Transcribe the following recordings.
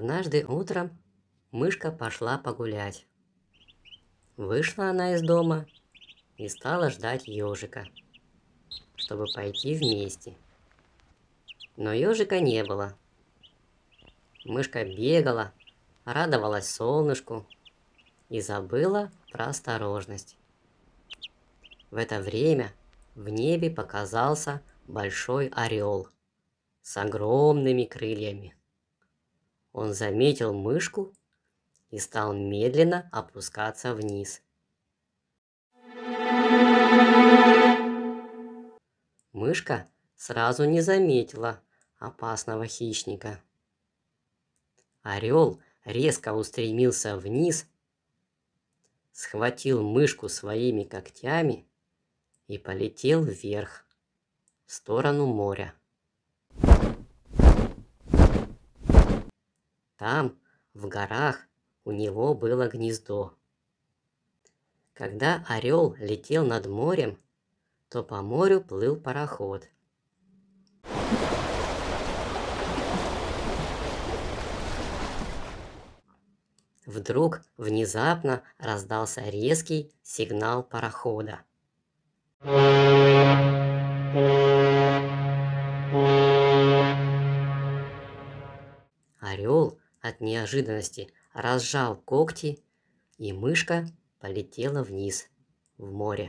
Однажды утром мышка пошла погулять. Вышла она из дома и стала ждать ежика, чтобы пойти вместе. Но ежика не было. Мышка бегала, радовалась солнышку и забыла про осторожность. В это время в небе показался большой орел с огромными крыльями. Он заметил мышку и стал медленно опускаться вниз. Мышка сразу не заметила опасного хищника. Орел резко устремился вниз, схватил мышку своими когтями и полетел вверх, в сторону моря. Там, в горах, у него было гнездо. Когда орел летел над морем, то по морю плыл пароход. Вдруг внезапно раздался резкий сигнал парохода. Орел от неожиданности разжал когти, и мышка полетела вниз, в море.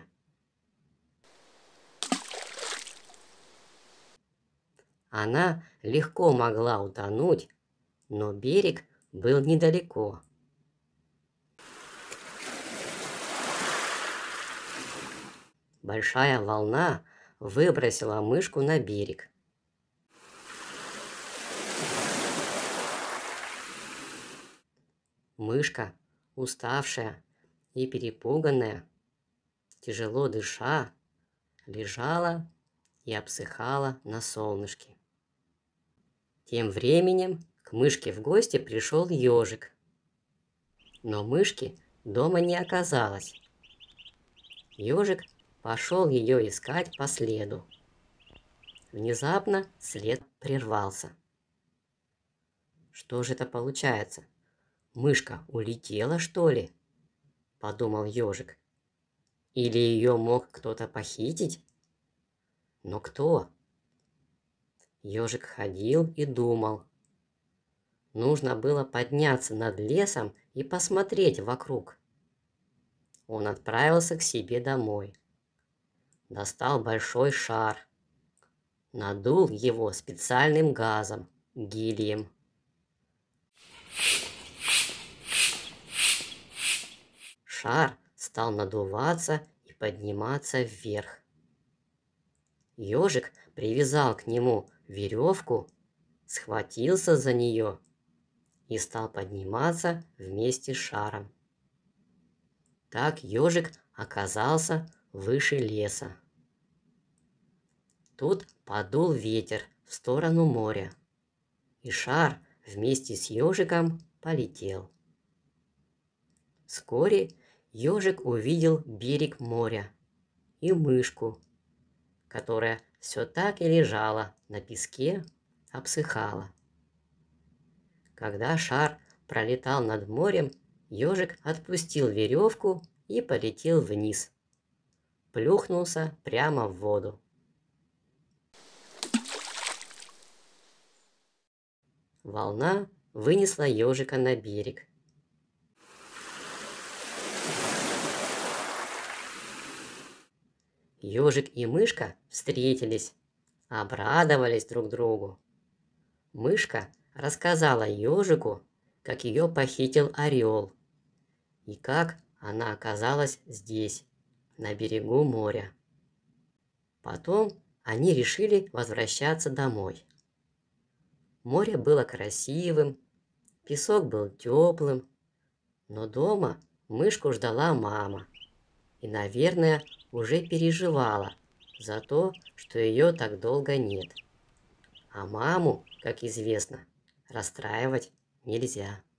Она легко могла утонуть, но берег был недалеко. Большая волна выбросила мышку на берег. Мышка, уставшая и перепуганная, тяжело дыша, лежала и обсыхала на солнышке. Тем временем к мышке в гости пришел ежик. Но мышки дома не оказалось. Ежик пошел ее искать по следу. Внезапно след прервался. Что же это получается? Мышка улетела, что ли? Подумал ежик. Или ее мог кто-то похитить? Но кто? Ежик ходил и думал. Нужно было подняться над лесом и посмотреть вокруг. Он отправился к себе домой. Достал большой шар. Надул его специальным газом, гелием. Шар стал надуваться и подниматься вверх. Ежик привязал к нему веревку, схватился за нее и стал подниматься вместе с шаром. Так ежик оказался выше леса. Тут подул ветер в сторону моря, и шар вместе с ежиком полетел. Вскоре ежик увидел берег моря и мышку, которая все так и лежала на песке, обсыхала. Когда шар пролетал над морем, ежик отпустил веревку и полетел вниз. Плюхнулся прямо в воду. Волна вынесла ежика на берег. Ежик и мышка встретились, обрадовались друг другу. Мышка рассказала ежику, как ее похитил орел, и как она оказалась здесь, на берегу моря. Потом они решили возвращаться домой. Море было красивым, песок был теплым, но дома мышку ждала мама и, наверное, уже переживала за то, что ее так долго нет. А маму, как известно, расстраивать нельзя.